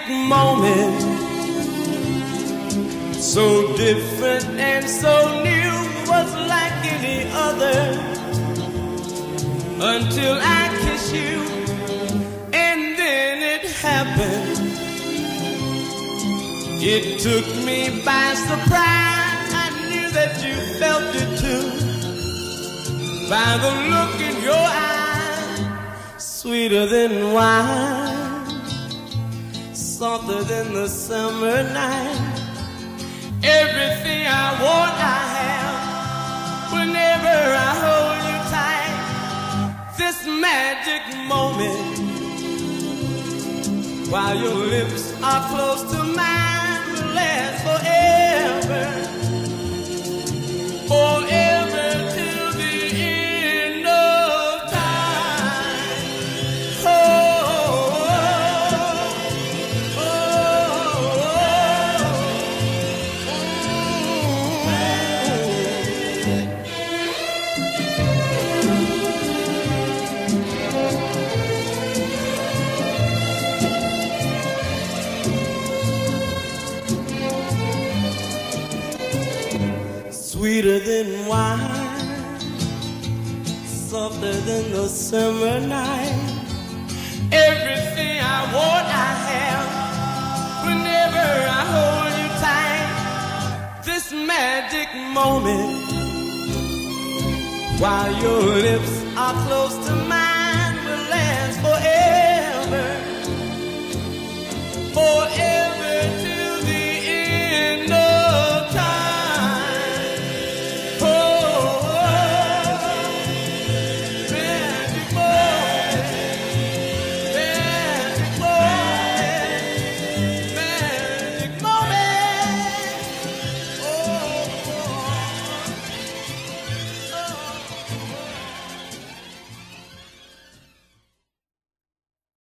moment, so different and so new, was like any other, until I kiss you, and then it happened. It took me by surprise. I knew that you felt it too, by the look in your eyes, sweeter than wine, softer than the summer night. Everything I want, I have, whenever I hold you tight. This magic moment, while your lips are close to mine, will last forever, forever till the end of time. Sweeter than wine, softer than the summer night. Everything I want, I have, whenever I hold you tight. This magic moment, while your lips are close to mine,